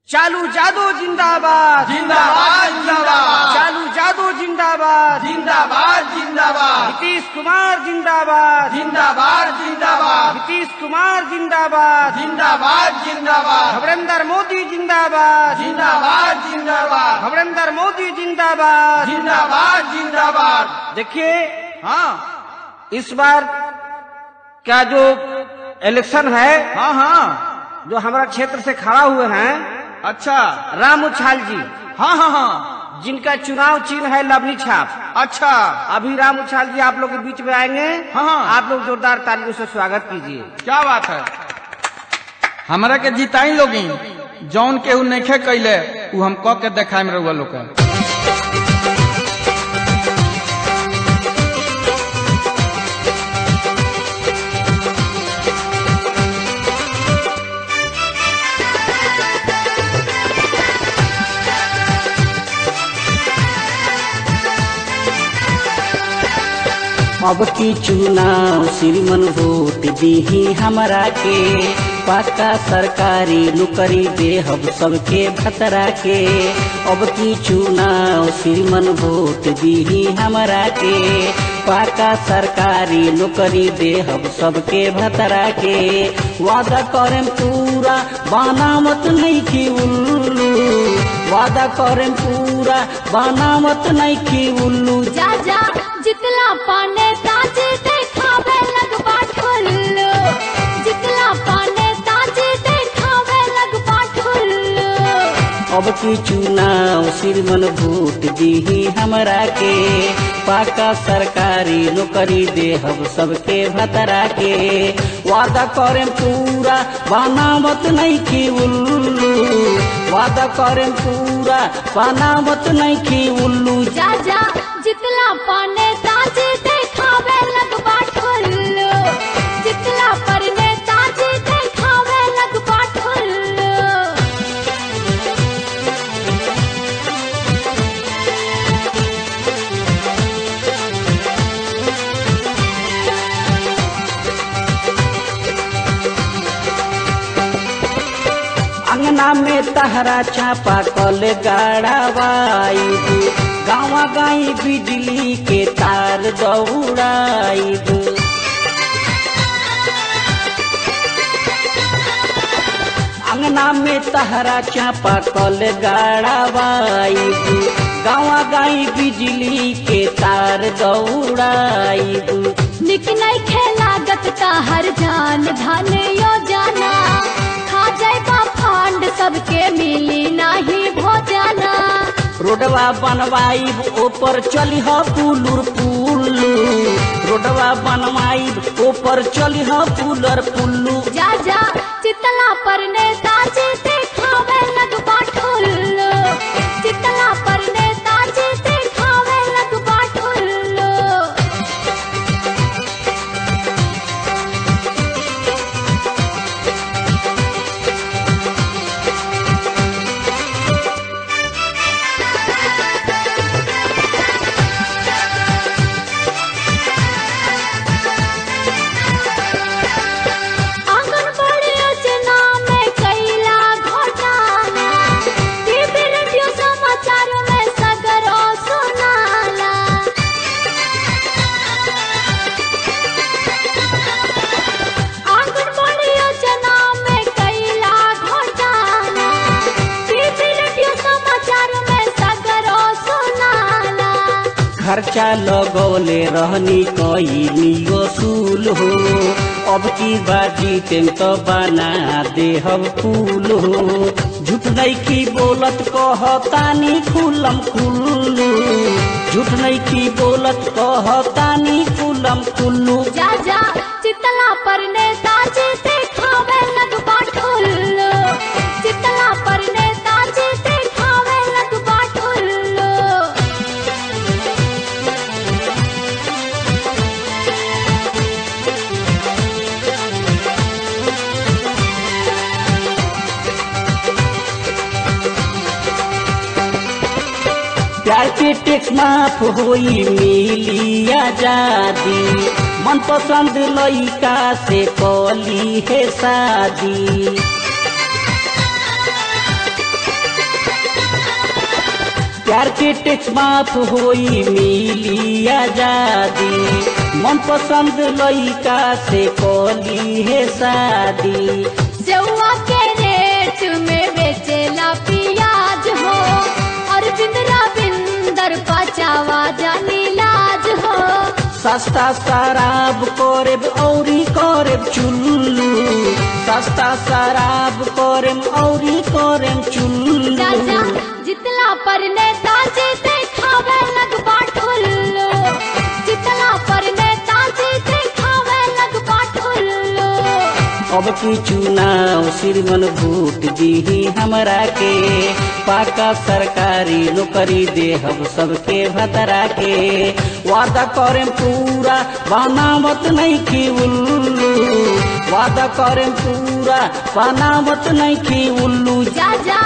चालू जादू जिंदाबाद जिंदाबाद जिंदाबाद चालू जादू जिंदाबाद जिंदाबाद जिंदाबाद नीतीश कुमार जिंदाबाद जिंदाबाद जिंदाबाद नीतीश कुमार जिंदाबाद जिंदाबाद जिंदाबाद नरेंद्र मोदी जिंदाबाद जिंदाबाद जिंदाबाद नरेंद्र मोदी जिंदाबाद जिंदाबाद जिंदाबाद। देखिए हाँ इस बार क्या जो इलेक्शन है हाँ हाँ जो हमारा क्षेत्र से खड़ा हुए हैं अच्छा राम उछाल जी, हाँ हाँ हाँ जिनका चुनाव चिन्ह है लवनी छाप। अच्छा अभी राम उछाल जी आप लोग के बीच में आएंगे। हाँ। आप लोग जोरदार तालियों से स्वागत कीजिए। क्या बात है। हमारा के जिताई लोगी जौन केहू नइखे कैले उ हम क के देखाए में रहुआ लोग के। अब की चुनाव श्रीमन वोट दीही हमरा के, पक्का सरकारी नौकरी देहब सबके भतरा के। अब की चुनाव श्रीमन वोट दीही हमरा के, पक्का सरकारी नौकरी देहब सबके भतरा के। वादा करें पूरा बनावत नहीं की उल्लू, वादा करें पूरा बनावत नहीं की उल्लू। जा जा जितला पाने ताजे देखावे लगबा ठुल्लू, जितला पाने ताजे देखावे लगबा ठुल्लू। अब की चुनाव श्रीमन वोट दीही हमरा के, पक्का सरकारी नौकरी देहब सबके भतरा के। वादा करें पूरा बनावत नहीं की उल्लू, वादा करें पूरा बनावत नहीं की उल्लू। जा जा जितला पाने ताजे देखावे लगबा ठुल्लू, जितला परने ताजे देखावे लगबा ठुल्लू। अंगना में तहरा चापा कल गाड़ावाई, गाँव गाई बिजली के तार दौड़ाई। अंगना में तहरा चापा कल गाड़ावाई, गाँव गाई बिजली के तार दौड़ाई। निक नहीं खेलागत हर जान धन योजना, खा जाएगा फंड सबके मिली नहीं भोजना। रोडवा बनवाई ऊपर चली ह पुलुर पुल्लू, रोडवा बनवाई ऊपर चली ह पुलर पुल्लू। जा जा चितला पर नेताजी देखावे लगबा ठुल्लू, चितला पर नेताजी देखावे लगबा ठुल्लू। आंगनबाड़ी योजना में कैला घोटाला, टीवी रेडियो समाचार में सगरो सुनाला। आंगनबाड़ी योजना में कैला घोटाला, टीवी रेडियो समाचार में सगरो सुनाला। खर्चा लगौले रहनी कई वसूल हो, अब की बाजी तेम तो बना देहब फूल हो। झूठ नहीं की बोलत कहतानी खुलम खुल्लू, झूठ नहीं की बोलत कहतानी खुलम खुल्लू। जा जा चितला पर नेताजी देखावे लगबा ठुल्लू, चितला पर नेताजी देखावे लगबा ठुल्लू। प्यार के टैक्स माफ होई मिली आजादी, मन पसंद लइका से कली है शादी। प्यार के टैक्स माफ होई मिली आजादी मन पसंद लइका से कली है शादी सेवा के रेट में बेचेला पियाज हो अरविंद रविंदर पचावा जानी लाज हो सस्ता शराब करेब औरी करेब चुल्लू सस्ता शराब करेम औरी करेम चुल्लू चाचा जितला पर नेताजी देखावे लगबा ठुल्लो जितला पर नेताजी देखावे लगबा ठुल्लो अब की चुनाव श्रीमन वोट दीही हमरा के पाका सरकारी नौकरी देहब सबके भतरा के वादा करें पूरा बनावत नहीं की उल्लू वादा करें पूरा बनावत नहीं की उल्लू जा जा